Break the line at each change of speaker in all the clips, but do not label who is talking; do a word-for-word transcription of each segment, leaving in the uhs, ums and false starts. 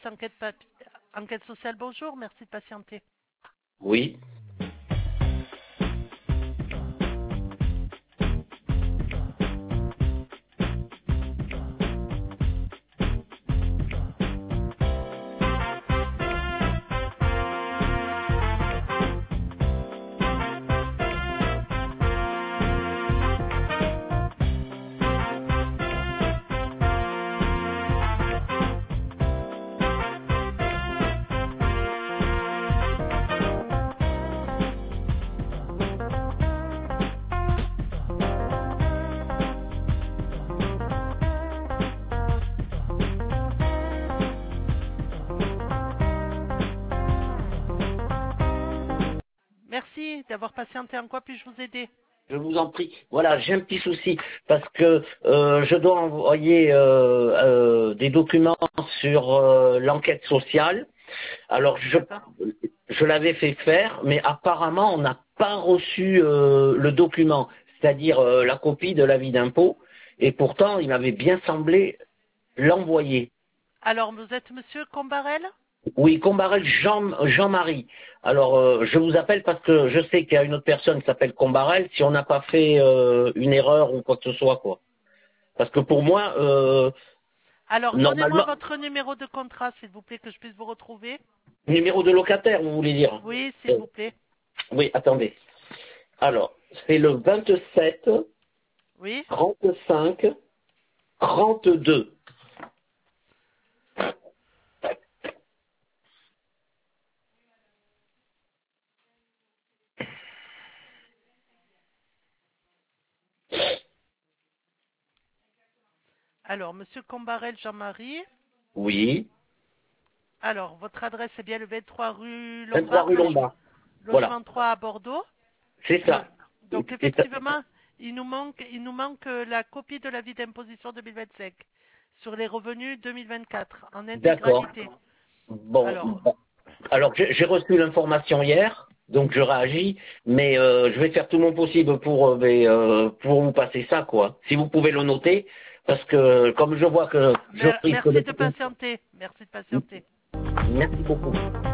enquête, papi- enquête sociale, bonjour, merci de patienter.
Oui.
Merci d'avoir patienté, en quoi puis-je vous aider?
Je vous en prie. Voilà, j'ai un petit souci parce que euh, je dois envoyer euh, euh, des documents sur euh, l'enquête sociale. Alors je
D'accord.
je l'avais fait faire, mais apparemment on n'a pas reçu euh, le document, c'est-à-dire euh, la copie de l'avis d'impôt. Et pourtant, il m'avait bien semblé l'envoyer.
Alors, vous êtes monsieur Combarel?
Oui, Combarel Jean, Jean-Marie. Alors, euh, je vous appelle parce que je sais qu'il y a une autre personne qui s'appelle Combarel, si on n'a pas fait euh, une erreur ou quoi que ce soit, quoi. Parce que pour moi, euh,
Alors, donnez-moi
normalement,
votre numéro de contrat, s'il vous plaît, que je puisse vous retrouver.
numéro de locataire, vous voulez dire?
Oui, s'il
Euh,
vous plaît.
Oui, attendez. Alors, c'est le vingt-sept,
Oui.
trente-cinq, trente-deux.
Alors, monsieur Combarel Jean-Marie.
Oui,
Alors, votre adresse est bien le vingt-trois rue
vingt-trois
Lombard,
rue
logement,
Lombard. Voilà,
logement trois à Bordeaux.
c'est
Le-
ça.
donc,
C'est ça.
effectivement, il nous manque, il nous manque euh, la copie de l'avis d'imposition deux mille vingt-cinq sur les revenus deux mille vingt-quatre en
D'accord.
intégralité.
Bon,
Alors,
bon. Alors j'ai j'ai reçu l'information hier, donc je réagis, mais euh, je vais faire tout mon possible pour, euh, mais, euh, pour vous passer ça, quoi. Si vous pouvez le noter, parce que comme je vois que je
mer-
risque
merci
de...
de patienter. Merci de patienter.
Merci beaucoup.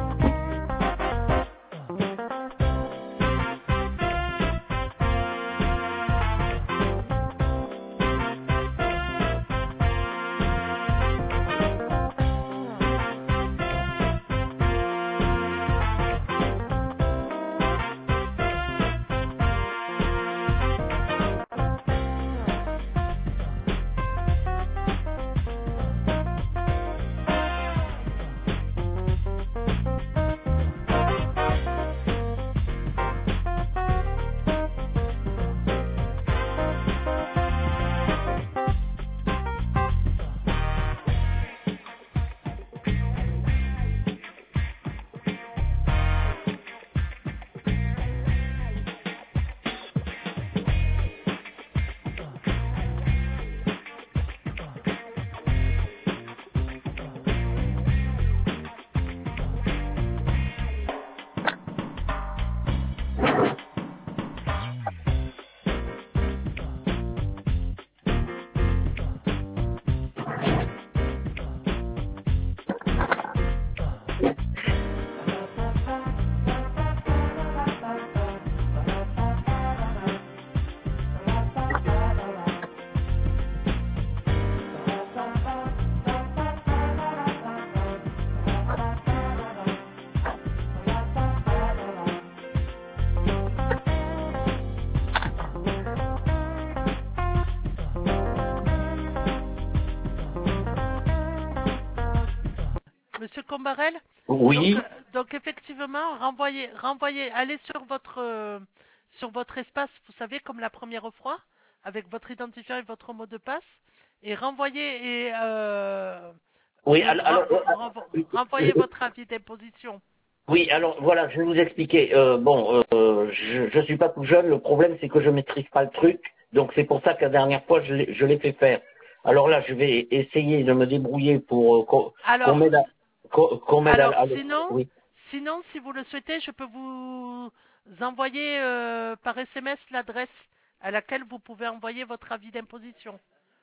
Monsieur Combarel, donc,
Oui,
euh, donc effectivement, renvoyez, renvoyez, allez sur votre, euh, sur votre espace, vous savez, comme la première fois, avec votre identifiant et votre mot de passe, et renvoyez et euh,
oui,
le,
alors, alors,
ren- renvo-
euh,
renvoyez
euh,
votre avis d'imposition.
oui, alors voilà, je vais vous expliquer. Euh, bon, euh, je, je suis pas tout jeune. Le problème, c'est que je maîtrise pas le truc, donc c'est pour ça que la dernière fois, je l'ai je l'ai fait faire. Alors là, je vais essayer de me débrouiller pour euh, qu'on qu'on
Alors,
m'aide à,
s-
qu'on qu'on m'aide à,
alors
à-
sinon,
oui.
sinon, si vous le souhaitez, je peux vous envoyer euh, par S M S l'adresse à laquelle vous pouvez envoyer votre avis d'imposition.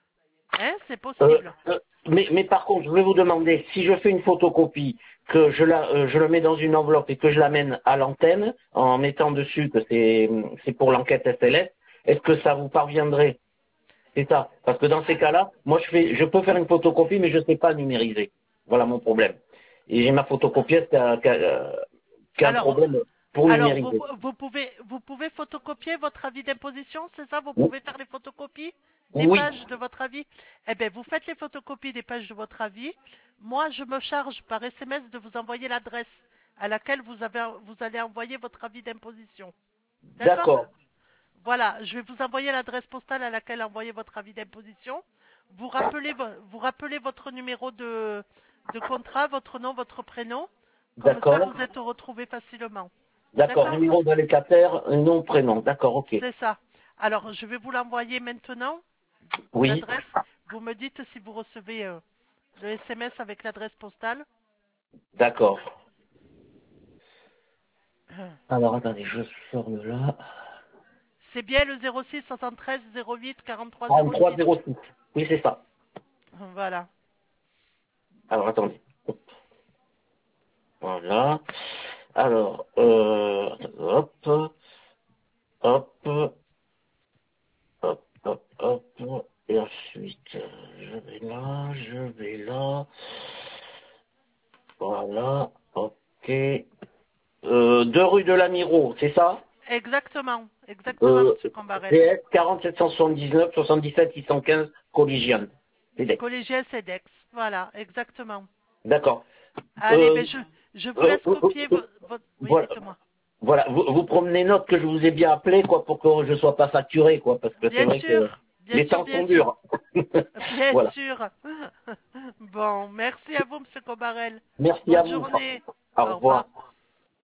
Hein, c'est
Euh,
possible.
euh, mais, mais par contre, je vais vous demander, si je fais une photocopie, que je la, euh, je le mets dans une enveloppe et que je l'amène à l'antenne, en mettant dessus que c'est, c'est pour l'enquête S L S, est-ce que ça vous parviendrait? C'est ça. Parce que dans ces cas-là, moi je fais, je peux faire une photocopie, mais je ne sais pas numériser. Voilà mon problème. Et j'ai ma photocopiette qui a, qui a, euh, qui a un
Alors,
problème pour
alors vous,
numériser.
vous pouvez, vous pouvez photocopier votre avis d'imposition, c'est ça? Vous
Oui.
pouvez faire les photocopies des
Oui.
pages de votre avis? Eh bien, vous faites les photocopies des pages de votre avis. Moi, je me charge par S M S de vous envoyer l'adresse à laquelle vous, avez, vous allez envoyer votre avis d'imposition. D'accord?
D'accord.
Voilà, je vais vous envoyer l'adresse postale à laquelle envoyer votre avis d'imposition. Vous rappelez, vous rappelez votre numéro de, de contrat, votre nom, votre prénom. Comme ça,
D'accord.
vous êtes retrouvé facilement.
D'accord.
D'accord?
Numéro d'allocataire, nom, prénom. D'accord, ok.
C'est ça. Alors, je vais vous l'envoyer maintenant,
Oui.
l'adresse. Vous me dites si vous recevez euh, le S M S avec l'adresse postale.
D'accord. Alors attendez, je sors de là.
C'est bien le zéro six soixante-treize zéro huit quarante-trois zéro
trente-trois
six.
zéro six. Oui, c'est ça.
Voilà.
Alors attendez. Hop. Voilà. Alors, euh, hop, hop, hop, hop, hop. Et ensuite, euh, je vais là, je vais là. Voilà. Ok. Euh, deux rue de l'Amiro, c'est ça?
Exactement. Exactement,
Euh,
Monsieur Combarel.
P S quarante-sept cent soixante-dix-neuf soixante-dix-sept six cent quinze Colligiane. C'est
Collégien CEDEX. Voilà, exactement.
D'accord.
Allez,
Euh,
ben je, je vous
euh,
laisse
euh, euh,
copier
euh,
votre... Oui,
voilà.
dites-moi.
Voilà, vous, vous prenez note que je vous ai bien appelé, quoi, pour que je sois pas facturé, quoi, parce que c'est
Bien
vrai que
sûr, bien
les
sûr,
temps
bien
sont
sûr.
durs.
Bien
Voilà.
sûr. Bon, merci à vous, Monsieur Combarel.
Merci à
Bonne
vous.
journée.
Au
Au
revoir.
revoir.